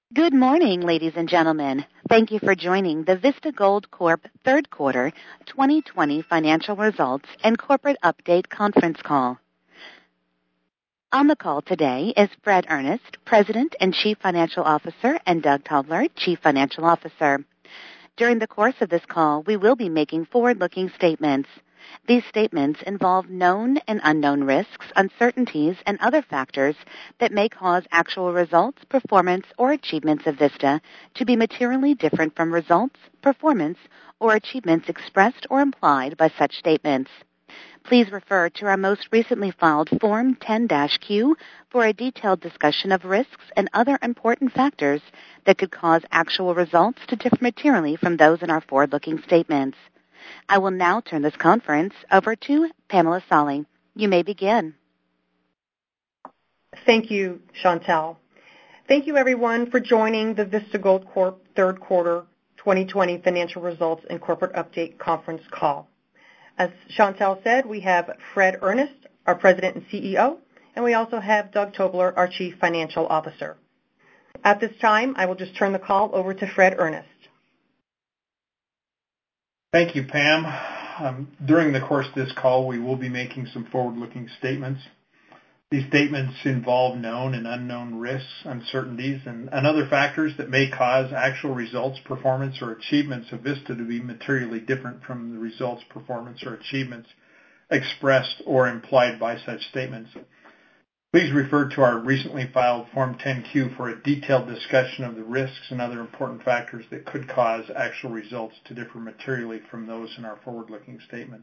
Good morning, ladies and gentlemen. Thank you for joining the Vista Gold Corp third quarter 2020 financial results and corporate update conference call. On the call today is Fred Earnest, President and Chief Financial Officer, and Doug Tobler, Chief Financial Officer. During the course of this call, we will be making forward-looking statements. These statements involve known and unknown risks, uncertainties, and other factors that may cause actual results, performance, or achievements of Vista to be materially different from results, performance, or achievements expressed or implied by such statements. Please refer to our most recently filed Form 10-Q for a detailed discussion of risks and other important factors that could cause actual results to differ materially from those in our forward-looking statements. I will now turn this conference over to Pamela Solly. You may begin. Thank you, Chantel. Thank you, everyone, for joining the Vista Gold Corp third quarter 2020 financial results and corporate update conference call. As Chantel said, we have Fred Earnest, our President and CEO, and we also have Doug Tobler, our Chief Financial Officer. At this time, I will just turn the call over to Fred Earnest. Thank you, Pam. During the course of this call, we will be making some forward-looking statements. These statements involve known and unknown risks, uncertainties, and other factors that may cause actual results, performance, or achievements of Vista to be materially different from the results, performance, or achievements expressed or implied by such statements. Please refer to our recently filed Form 10-Q for a detailed discussion of the risks and other important factors that could cause actual results to differ materially from those in our forward-looking statements.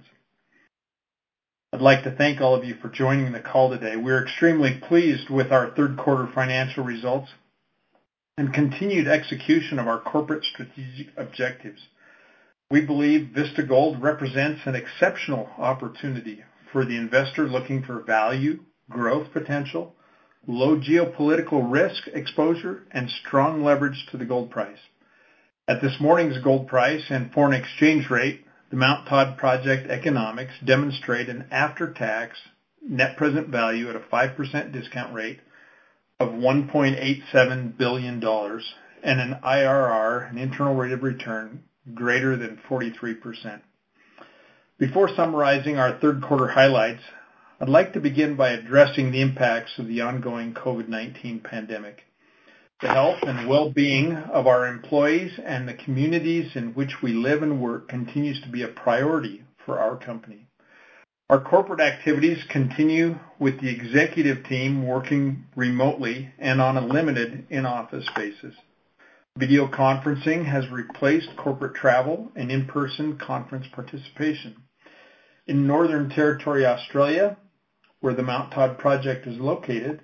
I'd like to thank all of you for joining the call today. We're extremely pleased with our third quarter financial results and continued execution of our corporate strategic objectives. We believe Vista Gold represents an exceptional opportunity for the investor looking for value, growth potential, low geopolitical risk exposure, and strong leverage to the gold price. At this morning's gold price and foreign exchange rate, the Mt Todd project economics demonstrate an after-tax net present value at a 5% discount rate of $1.87 billion and an IRR, an internal rate of return, greater than 43%. Before summarizing our third quarter highlights, I'd like to begin by addressing the impacts of the ongoing COVID-19 pandemic. The health and well-being of our employees and the communities in which we live and work continues to be a priority for our company. Our corporate activities continue with the executive team working remotely and on a limited in-office basis. Video conferencing has replaced corporate travel and in-person conference participation. In Northern Territory, Australia, where the Mt Todd project is located,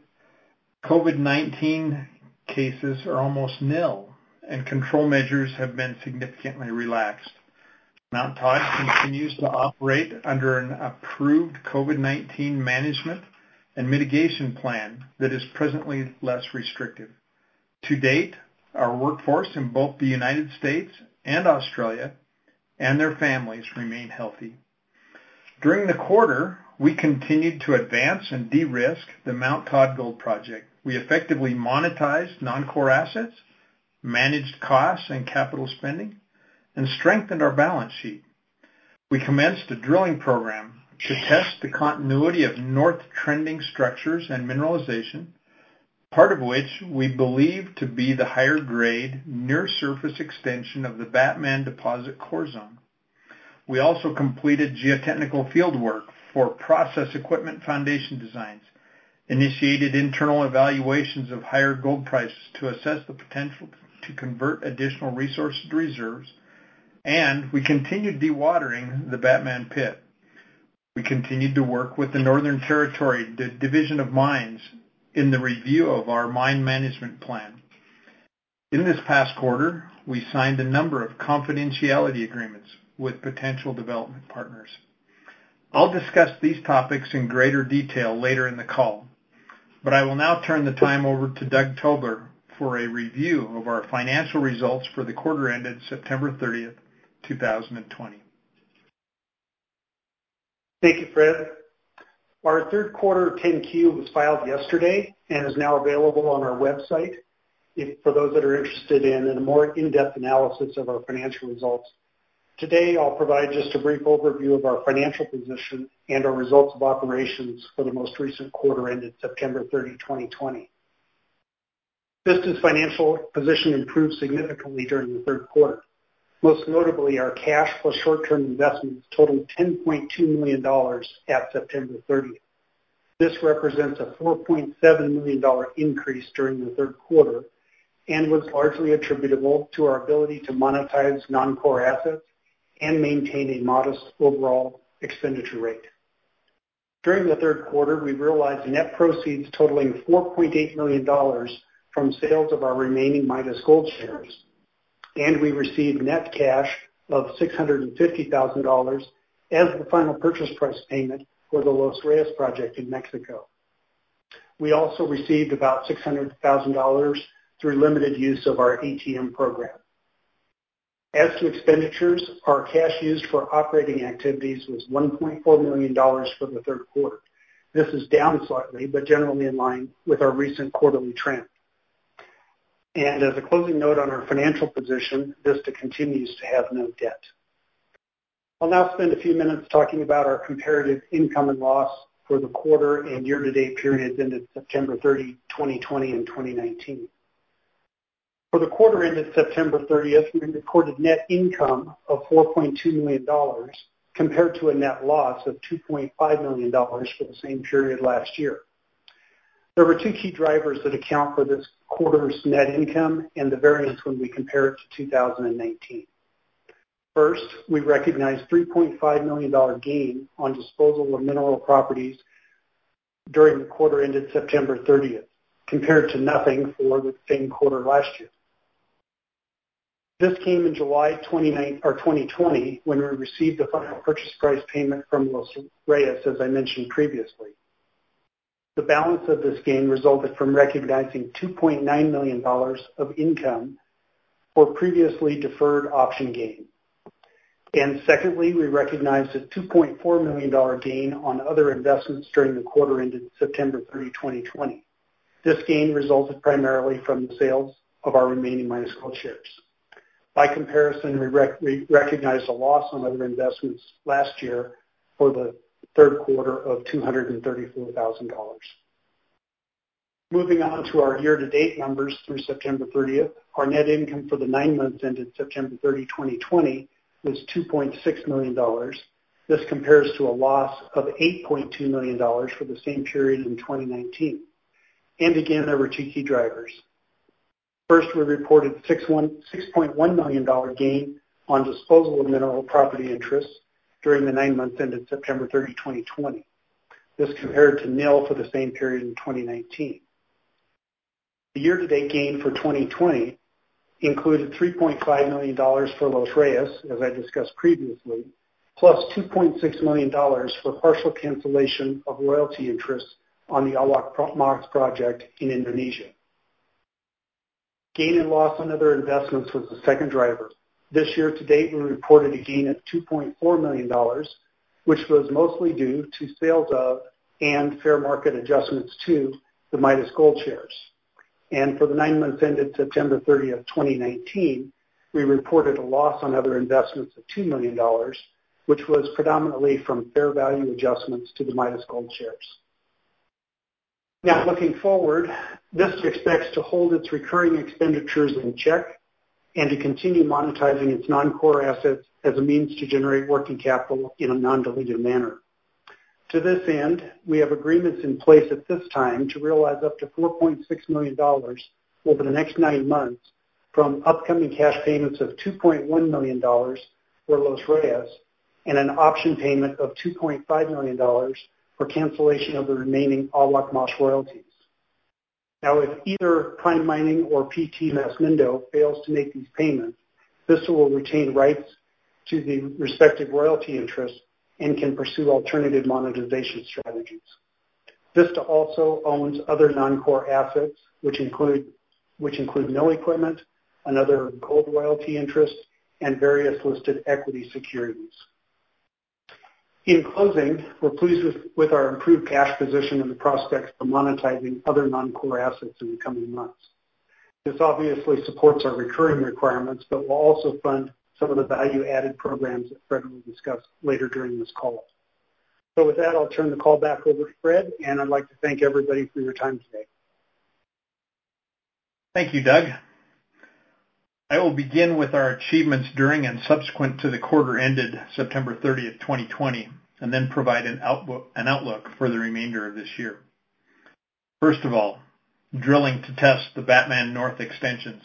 COVID-19 cases are almost nil, and control measures have been significantly relaxed. Mt Todd continues to operate under an approved COVID-19 management and mitigation plan that is presently less restrictive. To date, our workforce in both the United States and Australia and their families remain healthy. During the quarter, we continued to advance and de-risk the Mt Todd Gold Project. We effectively monetized non-core assets, managed costs and capital spending, and strengthened our balance sheet. We commenced a drilling program to test the continuity of north-trending structures and mineralization, part of which we believe to be the higher-grade, near-surface extension of the Batman deposit core zone. We also completed geotechnical field work for process equipment foundation designs, initiated internal evaluations of higher gold prices to assess the potential to convert additional resources to reserves, and we continued dewatering the Batman pit. We continued to work with the Northern Territory Division of Mines in the review of our mine management plan. In this past quarter, we signed a number of confidentiality agreements with potential development partners. I'll discuss these topics in greater detail later in the call, but I will now turn the time over to Doug Tobler for a review of our financial results for the quarter ended September 30th, 2020. Thank you, Fred. Our third quarter 10-Q was filed yesterday and is now available on our website for those that are interested in a more in-depth analysis of our financial results. Today, I'll provide just a brief overview of our financial position and our results of operations for the most recent quarter ended September 30, 2020. Vista's financial position improved significantly during the third quarter. Most notably, our cash plus short-term investments totaled $10.2 million at September 30th. This represents a $4.7 million increase during the third quarter and was largely attributable to our ability to monetize non-core assets and maintain a modest overall expenditure rate. During the third quarter, we realized net proceeds totaling $4.8 million from sales of our remaining Midas Gold shares, and we received net cash of $650,000 as the final purchase price payment for the Los Reyes project in Mexico. We also received about $600,000 through limited use of our ATM program. As to expenditures, our cash used for operating activities was $1.4 million for the third quarter. This is down slightly, but generally in line with our recent quarterly trend. And as a closing note on our financial position, Vista continues to have no debt. I'll now spend a few minutes talking about our comparative income and loss for the quarter and year-to-date periods ended September 30, 2020 and 2019. For the quarter ended September 30th, we recorded net income of $4.2 million compared to a net loss of $2.5 million for the same period last year. There were two key drivers that account for this quarter's net income and the variance when we compare it to 2019. First, we recognized $3.5 million gain on disposal of mineral properties during the quarter ended September 30th, compared to nothing for the same quarter last year. This came in July 2020 when we received the final purchase price payment from Los Reyes, as I mentioned previously. The balance of this gain resulted from recognizing $2.9 million of income for previously deferred option gain. And secondly, we recognized a $2.4 million gain on other investments during the quarter ended September 30, 2020. This gain resulted primarily from the sales of our remaining Midas Gold shares. By comparison, we recognized a loss on other investments last year for the third quarter of $234,000. Moving on to our year-to-date numbers through September 30th, our net income for the 9 months ended September 30, 2020 was $2.6 million. This compares to a loss of $8.2 million for the same period in 2019. And again, there were two key drivers. First, we reported $6.1 million gain on disposal of mineral property interests during the 9 months ended September 30, 2020. This compared to nil for the same period in 2019. The year-to-date gain for 2020 included $3.5 million for Los Reyes, as I discussed previously, plus $2.6 million for partial cancellation of royalty interests on the Awak Mas project in Indonesia. Gain and loss on other investments was the second driver. This year to date, we reported a gain of $2.4 million, which was mostly due to sales of and fair market adjustments to the Midas Gold shares. And for the 9 months ended September 30th, 2019, we reported a loss on other investments of $2 million, which was predominantly from fair value adjustments to the Midas Gold shares. Now, looking forward, Vista expects to hold its recurring expenditures in check and to continue monetizing its non-core assets as a means to generate working capital in a non-dilutive manner. To this end, we have agreements in place at this time to realize up to $4.6 million over the next 9 months from upcoming cash payments of $2.1 million for Los Reyes and an option payment of $2.5 million for cancellation of the remaining Awak Mas royalties. Now, if either Prime Mining or PT Masmindo fails to make these payments, Vista will retain rights to the respective royalty interests and can pursue alternative monetization strategies. Vista also owns other non-core assets, which include mill equipment, another gold royalty interest, and various listed equity securities. In closing, we're pleased with our improved cash position and the prospects for monetizing other non-core assets in the coming months. This obviously supports our recurring requirements, but will also fund some of the value-added programs that Fred will discuss later during this call. So with that, I'll turn the call back over to Fred, and I'd like to thank everybody for your time today. Thank you, Doug. I will begin with our achievements during and subsequent to the quarter ended September 30th, 2020, and then provide an outlook for the remainder of this year. First of all, drilling to test the Batman North extensions.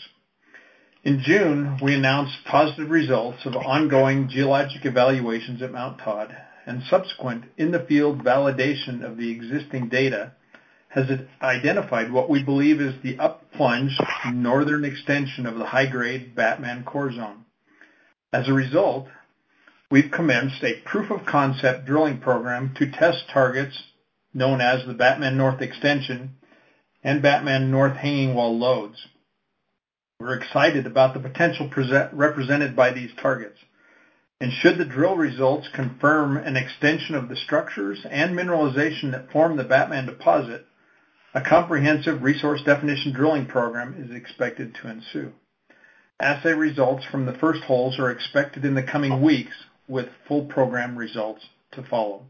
In June, we announced positive results of ongoing geologic evaluations at Mount Todd, and subsequent in-the-field validation of the existing data has identified what we believe is the up-plunge northern extension of the high-grade Batman core zone. As a result, we've commenced a proof-of-concept drilling program to test targets known as the Batman North extension and Batman North hanging wall lodes. We're excited about the potential represented by these targets. And should the drill results confirm an extension of the structures and mineralization that form the Batman deposit, a comprehensive resource definition drilling program is expected to ensue. Assay results from the first holes are expected in the coming weeks, with full program results to follow.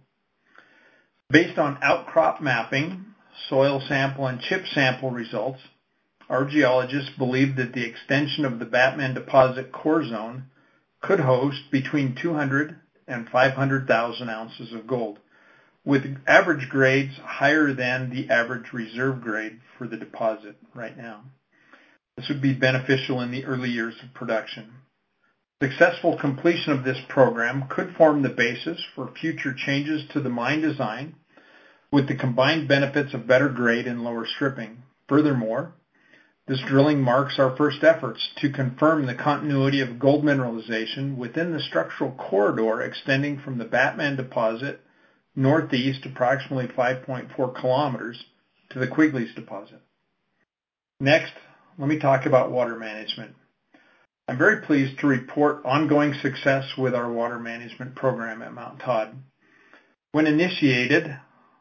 Based on outcrop mapping, soil sample, and chip sample results, our geologists believe that the extension of the Batman deposit core zone could host between 200 and 500,000 ounces of gold, with average grades higher than the average reserve grade for the deposit right now. This would be beneficial in the early years of production. Successful completion of this program could form the basis for future changes to the mine design, with the combined benefits of better grade and lower stripping. Furthermore, this drilling marks our first efforts to confirm the continuity of gold mineralization within the structural corridor extending from the Batman deposit northeast approximately 5.4 kilometers to the Quigley's deposit. Next, let me talk about water management. I'm very pleased to report ongoing success with our water management program at Mount Todd. When initiated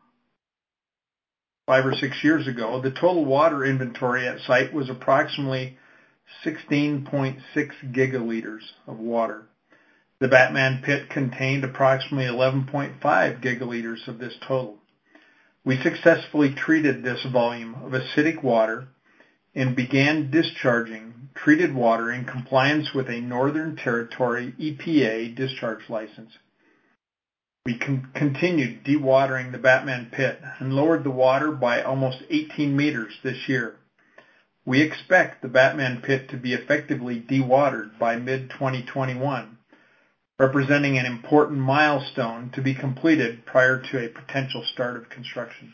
5 or 6 years ago, the total water inventory at site was approximately 16.6 gigaliters of water. The Batman pit contained approximately 11.5 gigaliters of this total. We successfully treated this volume of acidic water and began discharging treated water in compliance with a Northern Territory EPA discharge license. We continued dewatering the Batman pit and lowered the water by almost 18 meters this year. We expect the Batman pit to be effectively dewatered by mid-2021, representing an important milestone to be completed prior to a potential start of construction.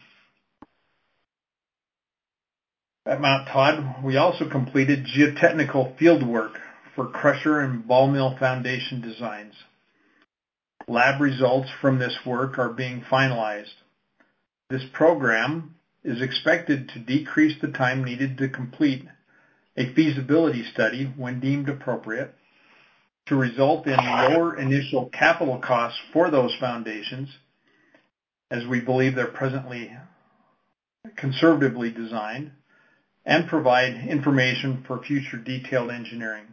At Mount Todd, we also completed geotechnical field work for crusher and ball mill foundation designs. Lab results from this work are being finalized. This program is expected to decrease the time needed to complete a feasibility study when deemed appropriate, to result in lower initial capital costs for those foundations, as we believe they're presently conservatively designed, and provide information for future detailed engineering.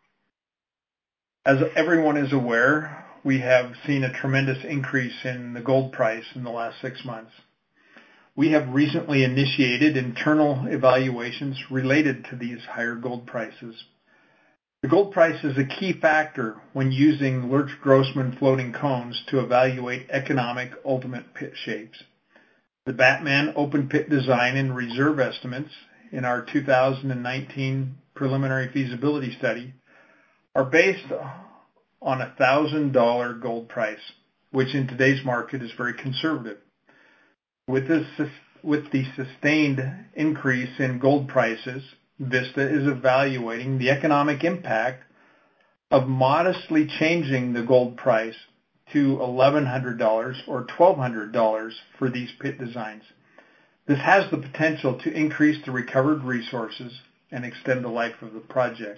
As everyone is aware, we have seen a tremendous increase in the gold price in the last 6 months. We have recently initiated internal evaluations related to these higher gold prices. The gold price is a key factor when using Lurch-Grossman floating cones to evaluate economic ultimate pit shapes. The Batman open pit design and reserve estimates in our 2019 preliminary feasibility study are based on a $1,000 gold price, which in today's market is very conservative. With the sustained increase in gold prices, Vista is evaluating the economic impact of modestly changing the gold price to $1,100 or $1,200 for these pit designs. This has the potential to increase the recovered resources and extend the life of the project.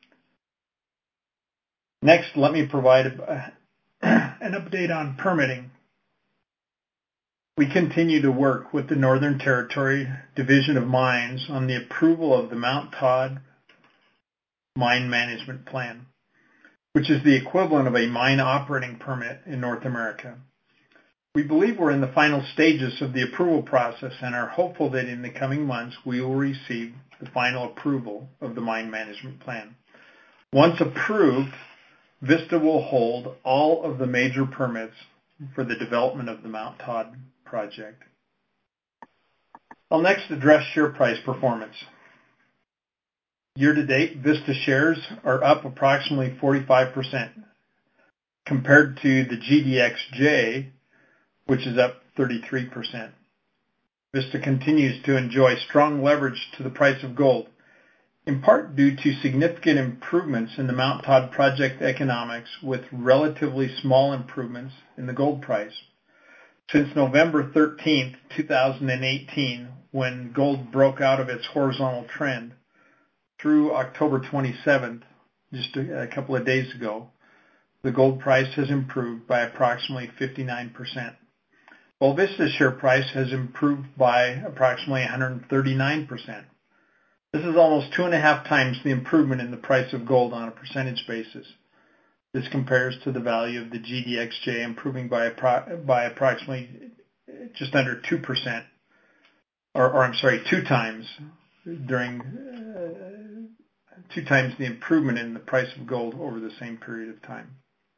Next, let me provide an update on permitting. We continue to work with the Northern Territory Division of Mines on the approval of the Mount Todd Mine Management Plan, which is the equivalent of a mine operating permit in North America. We believe we're in the final stages of the approval process and are hopeful that in the coming months we will receive the final approval of the mine management plan. Once approved, Vista will hold all of the major permits for the development of the Mount Todd project. I'll next address share price performance. Year to date, Vista shares are up approximately 45% compared to the GDXJ, which is up 33%. Vista continues to enjoy strong leverage to the price of gold, in part due to significant improvements in the Mount Todd project economics with relatively small improvements in the gold price. Since November 13, 2018, when gold broke out of its horizontal trend, through October 27th, just a couple of days ago, the gold price has improved by approximately 59%, while Vista's share price has improved by approximately 139%. This is almost 2.5 times the improvement in the price of gold on a percentage basis. This compares to the value of the GDXJ improving by approximately just under 2%, or I'm sorry, 2 times during 2 times the improvement in the price of gold over the same period of time.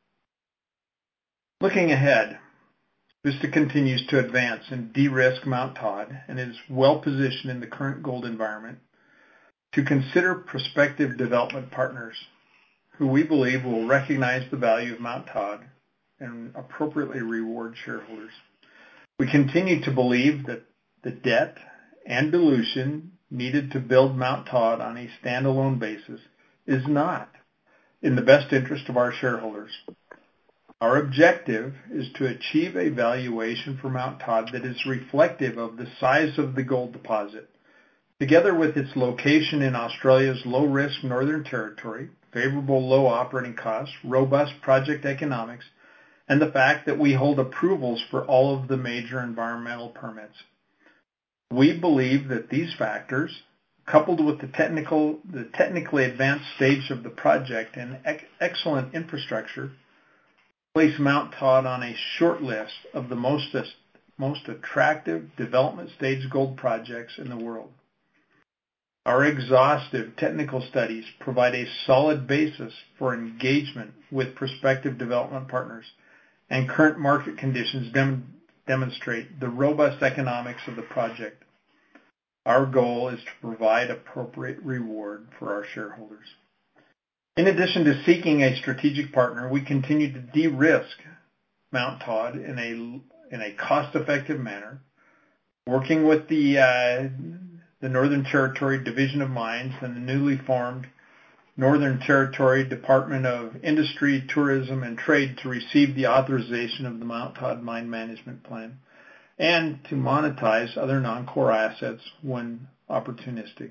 Looking ahead, Vista continues to advance and de-risk Mount Todd and is well positioned in the current gold environment to consider prospective development partners who we believe will recognize the value of Mount Todd and appropriately reward shareholders. We continue to believe that the debt and dilution needed to build Mount Todd on a standalone basis is not in the best interest of our shareholders. Our objective is to achieve a valuation for Mount Todd that is reflective of the size of the gold deposit, together with its location in Australia's low-risk Northern Territory, favorable low operating costs, robust project economics, and the fact that we hold approvals for all of the major environmental permits. We believe that these factors, coupled with the technically advanced stage of the project and excellent infrastructure, place Mount Todd on a short list of the most attractive development stage gold projects in the world. Our exhaustive technical studies provide a solid basis for engagement with prospective development partners, and current market conditions demonstrate the robust economics of the project. Our goal is to provide appropriate reward for our shareholders. In addition to seeking a strategic partner, we continue to de-risk Mount Todd in a cost-effective manner, working with the Northern Territory Division of Mines and the newly formed Northern Territory Department of Industry, Tourism, and Trade to receive the authorization of the Mount Todd Mine Management Plan and to monetize other non-core assets when opportunistic.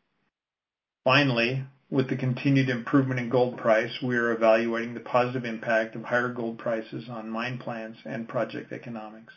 Finally, with the continued improvement in gold price, we are evaluating the positive impact of higher gold prices on mine plans and project economics.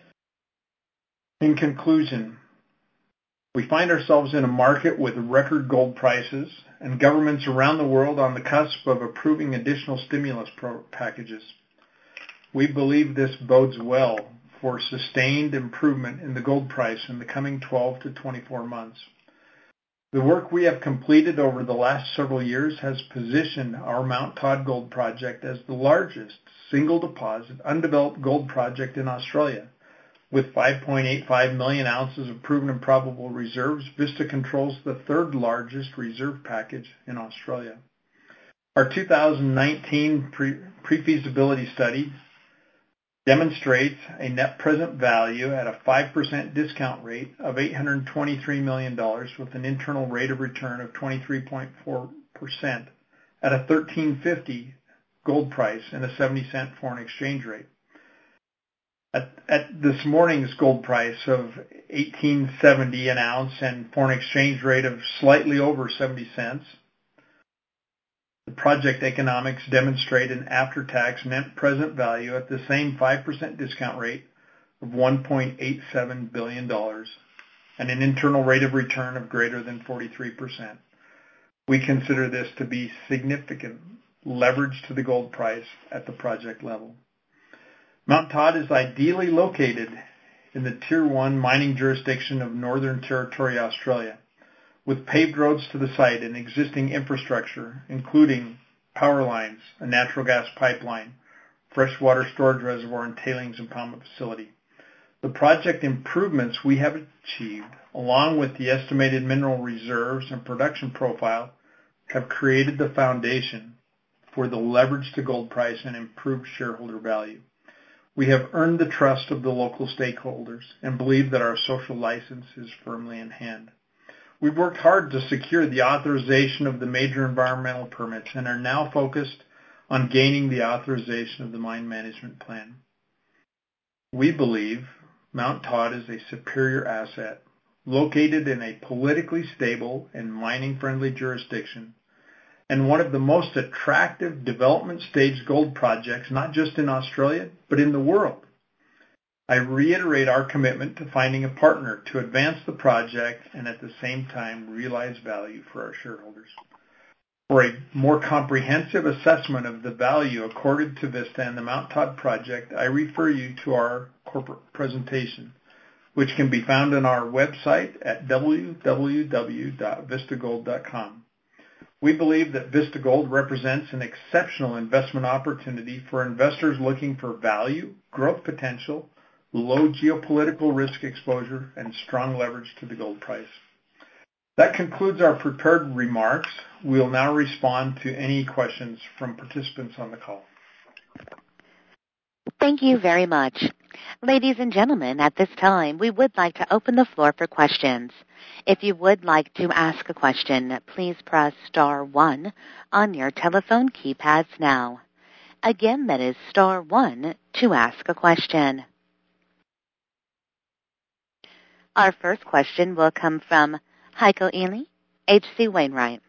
In conclusion, we find ourselves in a market with record gold prices and governments around the world on the cusp of approving additional stimulus packages. We believe this bodes well for sustained improvement in the gold price in the coming 12 to 24 months. The work we have completed over the last several years has positioned our Mount Todd Gold Project as the largest single deposit undeveloped gold project in Australia. With 5.85 million ounces of proven and probable reserves, Vista controls the third largest reserve package in Australia. Our 2019 pre-feasibility study demonstrates a net present value at a 5% discount rate of $823 million with an internal rate of return of 23.4% at a $1,350 gold price and a 70-cent foreign exchange rate. At this morning's gold price of $18.70 an ounce and foreign exchange rate of slightly over 70 cents, the project economics demonstrate an after-tax net present value at the same 5% discount rate of $1.87 billion and an internal rate of return of greater than 43%. We consider this to be significant leverage to the gold price at the project level. Mount Todd is ideally located in the Tier 1 mining jurisdiction of Northern Territory, Australia, with paved roads to the site and existing infrastructure, including power lines, a natural gas pipeline, freshwater storage reservoir, and tailings impoundment facility. The project improvements we have achieved, along with the estimated mineral reserves and production profile, have created the foundation for the leverage to gold price and improved shareholder value. We have earned the trust of the local stakeholders and believe that our social license is firmly in hand. We've worked hard to secure the authorization of the major environmental permits and are now focused on gaining the authorization of the mine management plan. We believe Mount Todd is a superior asset located in a politically stable and mining-friendly jurisdiction and one of the most attractive development stage gold projects, not just in Australia, but in the world. I reiterate our commitment to finding a partner to advance the project and at the same time realize value for our shareholders. For a more comprehensive assessment of the value accorded to Vista and the Mount Todd project, I refer you to our corporate presentation, which can be found on our website at www.vistagold.com. We believe that Vista Gold represents an exceptional investment opportunity for investors looking for value, growth potential, low geopolitical risk exposure, and strong leverage to the gold price. That concludes our prepared remarks. We'll now respond to any questions from participants on the call. Thank you very much. Ladies and gentlemen, at this time, we would like to open the floor for questions. If you would like to ask a question, please press star 1 on your telephone keypads now. Again, that is star 1 to ask a question. Our first question will come from Heiko Ihle, H.C. Wainwright.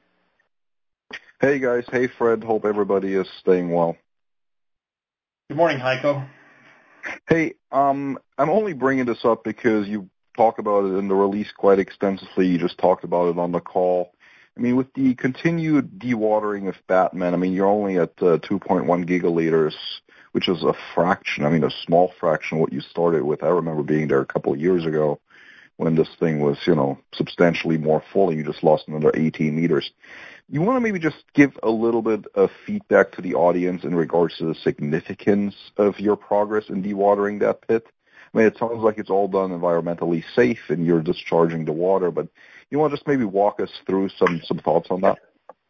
Hey guys, hey Fred, hope everybody is staying well. Good morning, Heiko. Hey, I'm only bringing this up because you talk about it in the release quite extensively. You just talked about it on the call. I mean, with the continued dewatering of Batman, I mean, you're only at 2.1 gigaliters, which is a fraction, I mean, a small fraction of what you started with. I remember being there a couple of years ago when this thing was, substantially more full, and you just lost another 18 meters. You want to maybe just give a little bit of feedback to the audience in regards to the significance of your progress in dewatering that pit? I mean, it sounds like it's all done environmentally safe and you're discharging the water, but you want to just maybe walk us through some thoughts on that?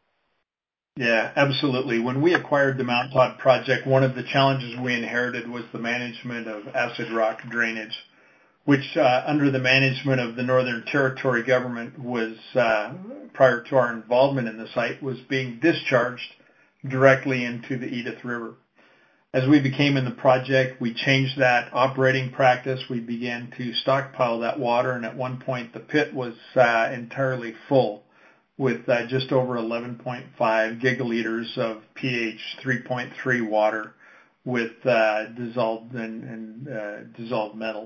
Yeah, absolutely. When we acquired the Mount Todd project, one of the challenges we inherited was the management of acid rock drainage, which under the management of the Northern Territory government was, prior to our involvement in the site, was being discharged directly into the Edith River. As we became in the project, we changed that operating practice. We began to stockpile that water, and at one point the pit was entirely full with just over 11.5 gigaliters of pH 3.3 water with dissolved metals.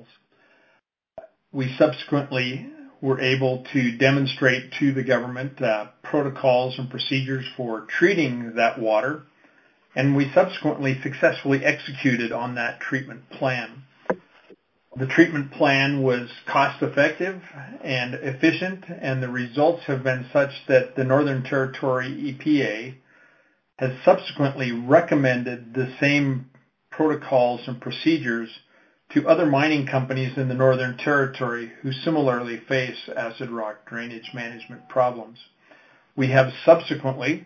We subsequently were able to demonstrate to the government protocols and procedures for treating that water, and we subsequently successfully executed on that treatment plan. The treatment plan was cost-effective and efficient, and the results have been such that the Northern Territory EPA has subsequently recommended the same protocols and procedures to other mining companies in the Northern Territory who similarly face acid rock drainage management problems. We have subsequently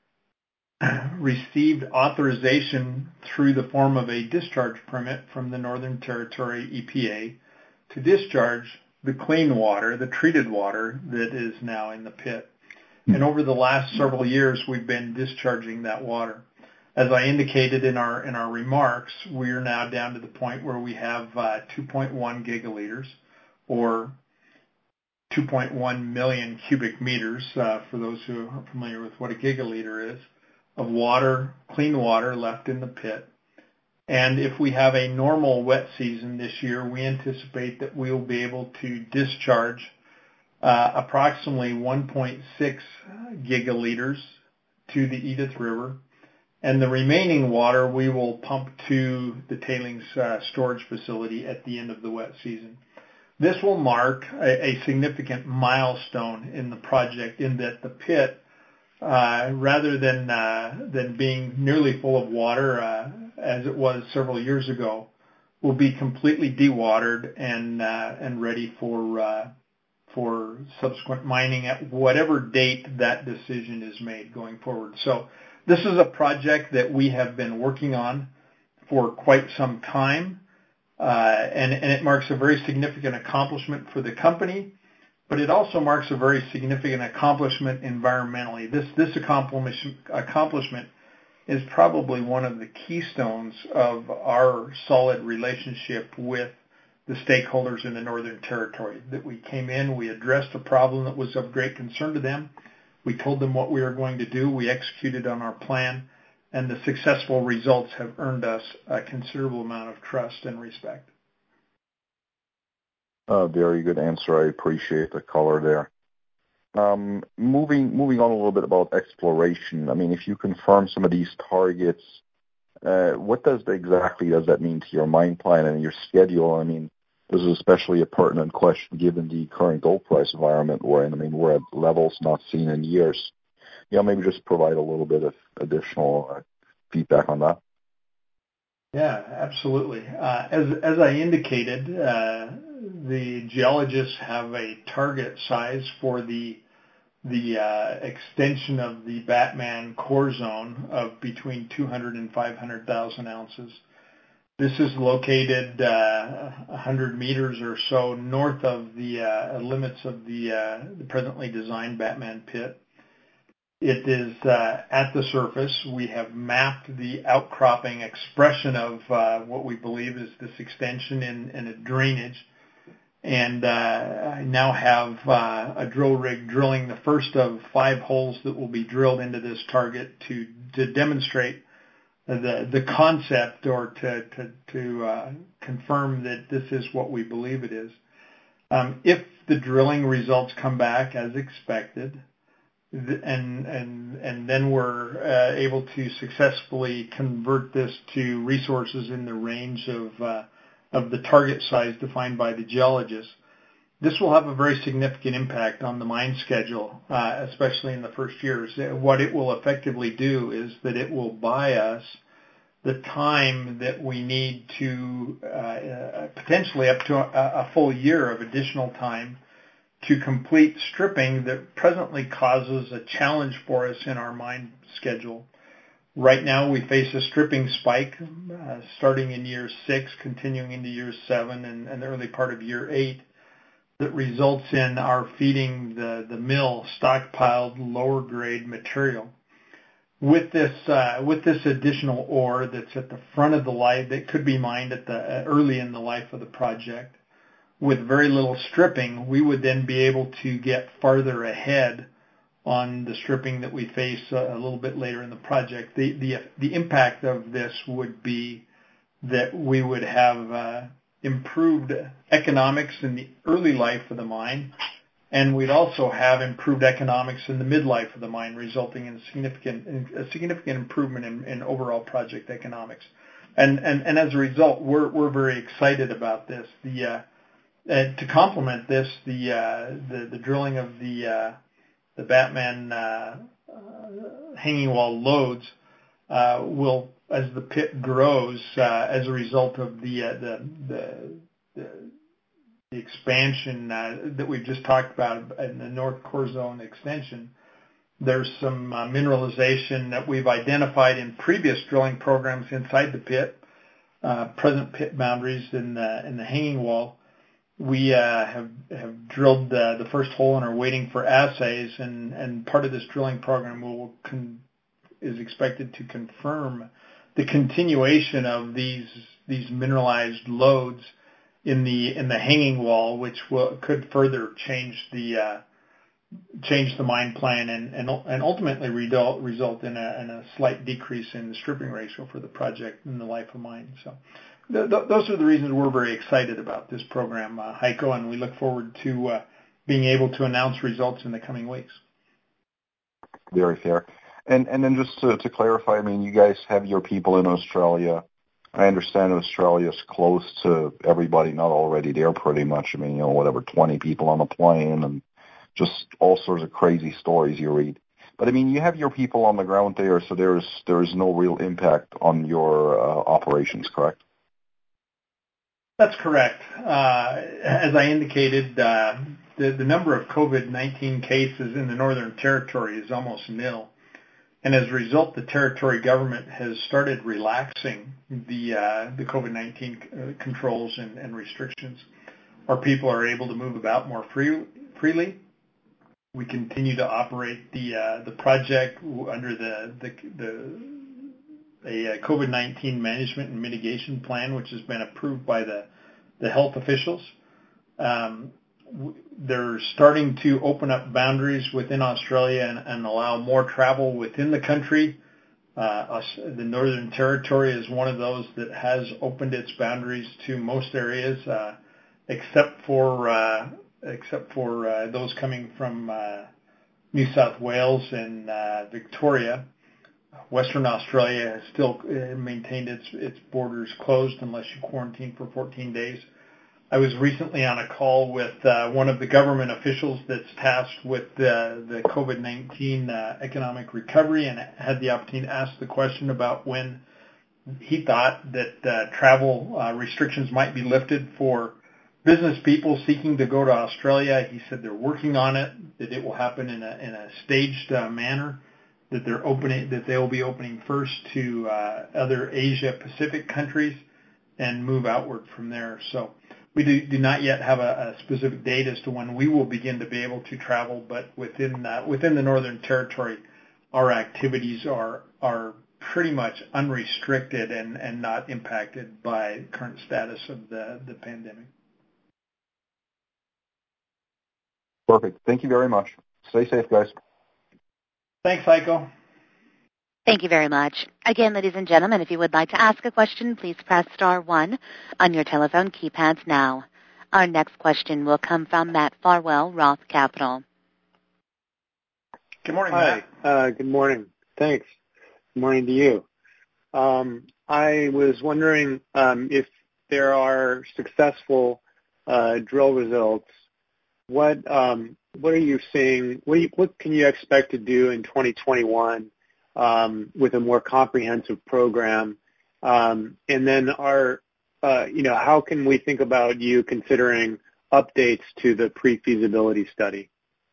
received authorization through the form of a discharge permit from the Northern Territory EPA to discharge the clean water, the treated water that is now in the pit. And over the last several years, we've been discharging that water. As I indicated in our remarks, we are now down to the point where we have 2.1 gigaliters, or 2.1 million cubic meters, for those who are familiar with what a gigaliter is, of water, clean water left in the pit. And if we have a normal wet season this year, we anticipate that we'll be able to discharge approximately 1.6 gigaliters to the Edith River. And the remaining water we will pump to the tailings storage facility at the end of the wet season. This will mark a significant milestone in the project in that the pit, rather than being nearly full of water as it was several years ago, will be completely dewatered and ready for subsequent mining at whatever date that decision is made going forward. So this is a project that we have been working on for quite some time, and it marks a very significant accomplishment for the company, but it also marks a very significant accomplishment environmentally. This accomplishment is probably one of the keystones of our solid relationship with the stakeholders in the Northern Territory. That we came in, we addressed a problem that was of great concern to them. We told them what we were going to do. We executed on our plan, and the successful results have earned us a considerable amount of trust and respect. Very good answer. I appreciate the color there. Moving on a little bit about exploration. I mean, if you confirm some of these targets, what exactly does that mean to your mine plan and your schedule? I mean, this is especially a pertinent question given the current gold price environment we're in. I mean, we're at levels not seen in years. Maybe just provide a little bit of additional feedback on that. Yeah, absolutely. As I indicated, the geologists have a target size for the extension of the Batman core zone of between 200 and 500,000 ounces. This is located 100 meters or so north of the limits of the presently designed Batman pit. It is at the surface. We have mapped the outcropping expression of what we believe is this extension in a drainage, and I now have a drill rig drilling the first of 5 holes that will be drilled into this target to demonstrate the concept, or to confirm that this is what we believe it is. If the drilling results come back as expected, and then we're able to successfully convert this to resources in the range of the target size defined by the geologists, this will have a very significant impact on the mine schedule, especially in the first years. What it will effectively do is that it will buy us the time that we need to, potentially up to a full year of additional time, to complete stripping that presently causes a challenge for us in our mine schedule. Right now we face a stripping spike starting in year 6, continuing into year 7 and the early part of year 8, that results in our feeding the mill stockpiled lower grade material. With this additional ore that's at the front of the life, that could be mined at the early in the life of the project, with very little stripping, we would then be able to get farther ahead on the stripping that we face a little bit later in the project. The impact of this would be that we would have improved economics in the early life of the mine, and we'd also have improved economics in the midlife of the mine, resulting in a significant improvement in overall project economics. And as a result, we're very excited about this. To complement this, the drilling of the Batman hanging wall loads will, as the pit grows, as a result of the expansion that we've just talked about in the North Core Zone extension, there's some mineralization that we've identified in previous drilling programs inside the pit, present pit boundaries in the hanging wall. We have drilled the first hole and are waiting for assays, and part of this drilling program is expected to confirm the continuation of these mineralized loads in the hanging wall, which could further change the change the mine plan and ultimately result in a slight decrease in the stripping ratio for the project in the life of mine. So those are the reasons we're very excited about this program, Heiko, and we look forward to being able to announce results in the coming weeks. Very fair. And then just to clarify, I mean, you guys have your people in Australia. I understand Australia's close to everybody, not already there pretty much. I mean, 20 people on a plane and just all sorts of crazy stories you read. But I mean, you have your people on the ground there, so there's no real impact on your operations, correct? That's correct. As I indicated, the number of COVID-19 cases in the Northern Territory is almost nil. And as a result, the territory government has started relaxing the COVID-19 controls and restrictions. Our people are able to move about more freely. We continue to operate the project under a COVID-19 management and mitigation plan, which has been approved by the health officials. They're starting to open up boundaries within Australia and allow more travel within the country. The Northern Territory is one of those that has opened its boundaries to most areas, except for those coming from New South Wales and Victoria. Western Australia has still maintained its borders closed unless you quarantine for 14 days. I was recently on a call with one of the government officials that's tasked with the COVID-19 economic recovery, and had the opportunity to ask the question about when he thought that travel restrictions might be lifted for business people seeking to go to Australia. He said they're working on it, that it will happen in a staged manner, that they will be opening first to other Asia Pacific countries and move outward from there. So we do not yet have a specific date as to when we will begin to be able to travel, but within the Northern Territory, our activities are pretty much unrestricted and not impacted by the current status of the pandemic. Perfect. Thank you very much. Stay safe, guys. Thanks, Heiko. Thank you very much. Again, ladies and gentlemen, if you would like to ask a question, please press star 1 on your telephone keypads now. Our next question will come from Matt Farwell, Roth Capital. Good morning, Matt. Hi. Good morning. Thanks. Good morning to you. I was wondering if there are successful drill results. What are you seeing? What can you expect to do in 2021 with a more comprehensive program? And then how can we think about you considering updates to the pre-feasibility study?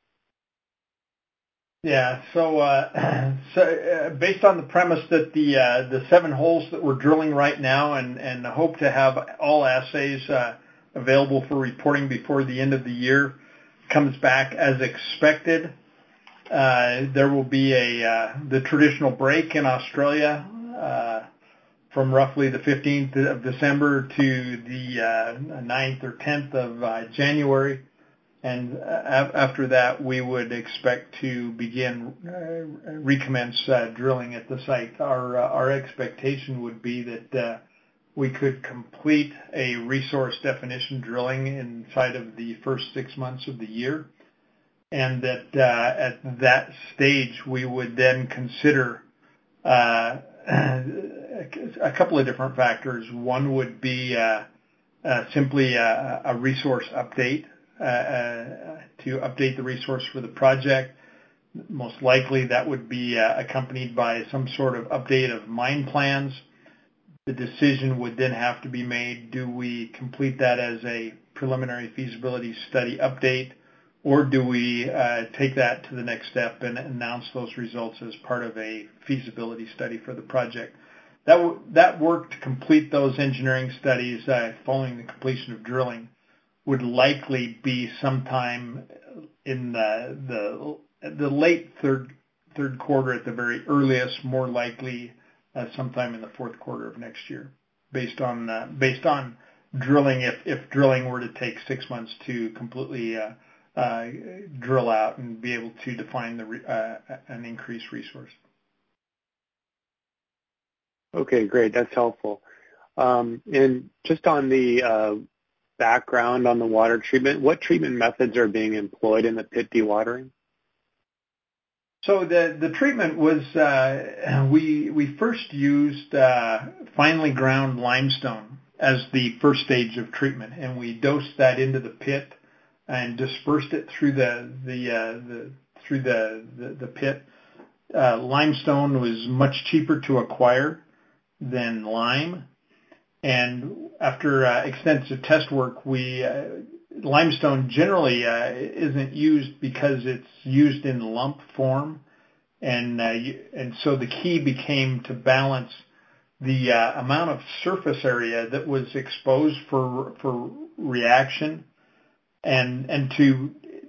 Yeah. So based on the premise that the 7 holes that we're drilling right now and hope to have all assays available for reporting before the end of the year comes back as expected, there will be the traditional break in Australia from roughly the 15th of December to the 9th or 10th of January. And after that, we would expect to recommence drilling at the site. Our expectation would be that we could complete a resource definition drilling inside of the first 6 months of the year, and that at that stage we would then consider a couple of different factors. One would be simply a resource update, to update the resource for the project. Most likely that would be accompanied by some sort of update of mine plans. The decision would then have to be made: do we complete that as a preliminary feasibility study update, or do we take that to the next step and announce those results as part of a feasibility study for the project? That work to complete those engineering studies following the completion of drilling would likely be sometime in the late third quarter at the very earliest, more likely sometime in the fourth quarter of next year, based on drilling. If drilling were to take 6 months to completely drill out and be able to define an increased resource. Okay, great. That's helpful. And just on the background on the water treatment, what treatment methods are being employed in the pit dewatering? So the treatment was we first used finely ground limestone as the first stage of treatment, and we dosed that into the pit and dispersed it through the pit. Limestone was much cheaper to acquire than lime, and after extensive test work, limestone generally isn't used because it's used in lump form, and so the key became to balance the amount of surface area that was exposed for reaction, and to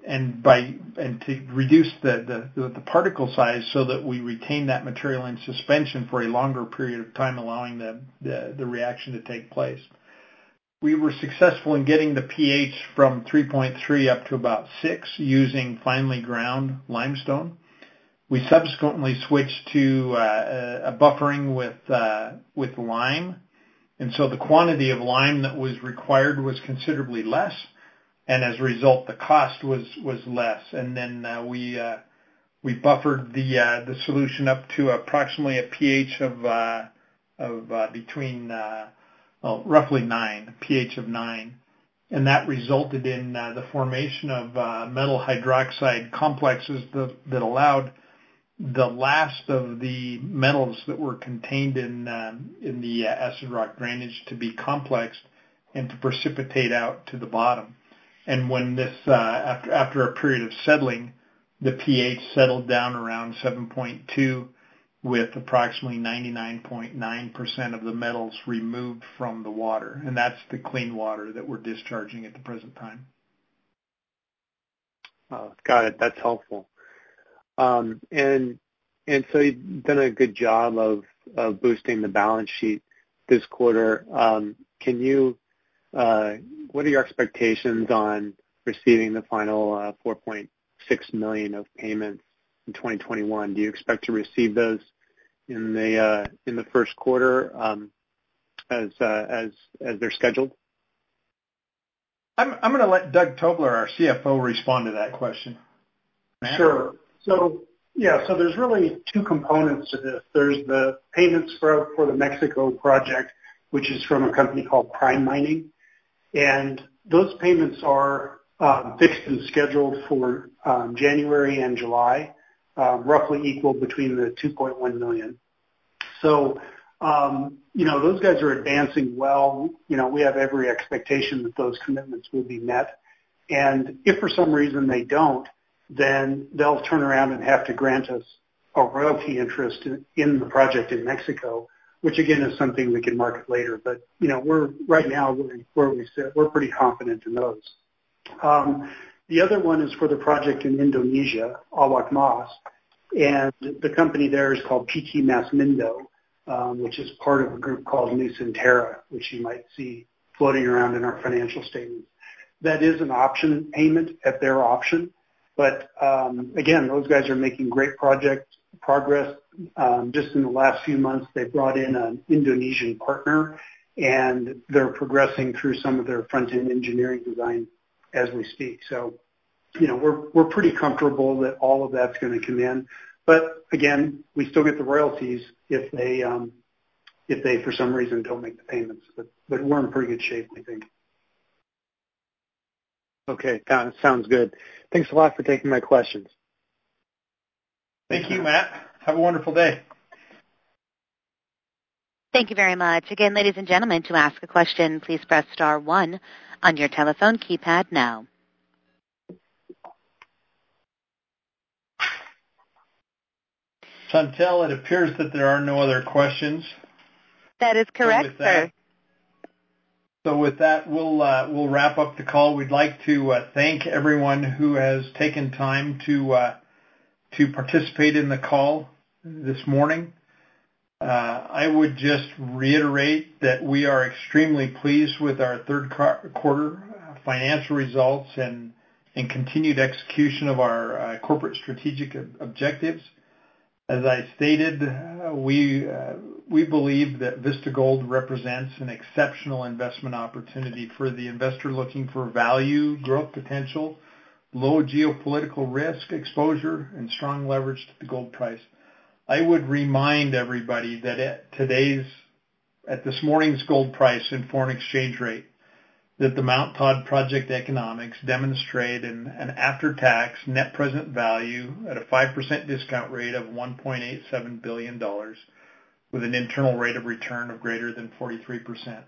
reduce the particle size so that we retain that material in suspension for a longer period of time, allowing the reaction to take place. We were successful in getting the pH from 3.3 up to about 6 using finely ground limestone. We subsequently switched to a buffering with lime, and so the quantity of lime that was required was considerably less, and as a result, the cost was less. And then we buffered the solution up to approximately a pH of between roughly 9, pH of 9, and that resulted in the formation of metal hydroxide complexes that allowed the last of the metals that were contained in the acid rock drainage to be complexed and to precipitate out to the bottom. And when this, after a period of settling, the pH settled down around 7.2 with approximately 99.9% of the metals removed from the water. And that's the clean water that we're discharging at the present time. Got it. That's helpful. And so you've done a good job of boosting the balance sheet this quarter. Can you what are your expectations on receiving the final $4.6 million of payments in 2021? Do you expect to receive those in the first quarter as they're scheduled? I'm going to let Doug Tobler, our CFO, respond to that question. Matt? Sure. So there's really two components to this. There's the payments for the Mexico project, which is from a company called Prime Mining. And those payments are fixed and scheduled for January and July, roughly equal between the $2.1 million. So, those guys are advancing well. We have every expectation that those commitments will be met. And if for some reason they don't, then they'll turn around and have to grant us a royalty interest in the project in Mexico, which again is something we can market later. But, we're right now where we sit, we're pretty confident in those. The other one is for the project in Indonesia, Awak Mas, and the company there is called PT Masmindo, which is part of a group called Nusantara, which you might see floating around in our financial statements. That is an option payment at their option. But again, those guys are making great progress. Just in the last few months, they brought in an Indonesian partner, and they're progressing through some of their front-end engineering design as we speak. So, we're pretty comfortable that all of that's going to come in. But again, we still get the royalties if they for some reason don't make the payments. But we're in pretty good shape, I think. Okay, sounds good. Thanks a lot for taking my questions. Thank you, Matt. Have a wonderful day. Thank you very much. Again, ladies and gentlemen, to ask a question, please press star 1 on your telephone keypad now. Chantel, it appears that there are no other questions. That is correct, sir. So with that, we'll wrap up the call. We'd like to thank everyone who has taken time to participate in the call this morning. I would just reiterate that we are extremely pleased with our third quarter financial results and and continued execution of our corporate strategic objectives. As I stated, we believe that Vista Gold represents an exceptional investment opportunity for the investor looking for value, growth potential, low geopolitical risk exposure, and strong leverage to the gold price. I would remind everybody that at this morning's gold price and foreign exchange rate, that the Mt Todd project economics demonstrate an after-tax net present value at a 5% discount rate of $1.87 billion with an internal rate of return of greater than 43%.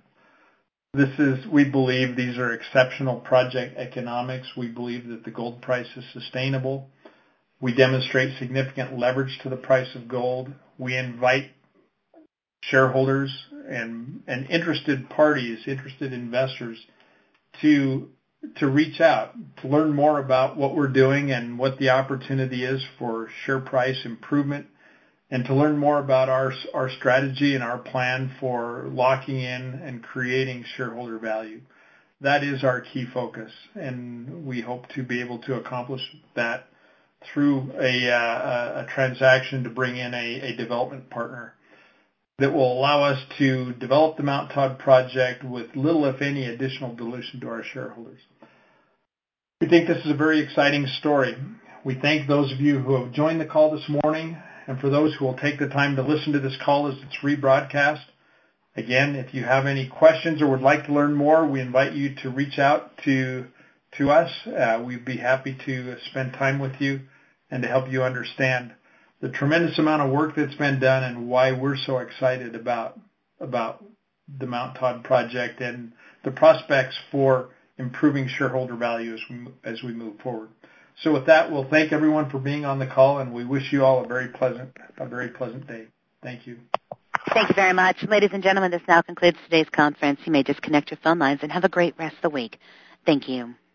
We believe these are exceptional project economics. We believe that the gold price is sustainable. We demonstrate significant leverage to the price of gold. We invite shareholders and interested parties, interested investors to reach out, to learn more about what we're doing and what the opportunity is for share price improvement, and to learn more about our strategy and our plan for locking in and creating shareholder value. That is our key focus, and we hope to be able to accomplish that through a transaction to bring in a development partner that will allow us to develop the Mt Todd project with little, if any, additional dilution to our shareholders. We think this is a very exciting story. We thank those of you who have joined the call this morning, and for those who will take the time to listen to this call as it's rebroadcast. Again, if you have any questions or would like to learn more, we invite you to reach out to us. We'd be happy to spend time with you and to help you understand the tremendous amount of work that's been done and why we're so excited about the Mt Todd project and the prospects for improving shareholder value as we move forward. So with that, we'll thank everyone for being on the call, and we wish you all a very pleasant day. Thank you. Thank you very much. Ladies and gentlemen, this now concludes today's conference. You may disconnect your phone lines and have a great rest of the week. Thank you.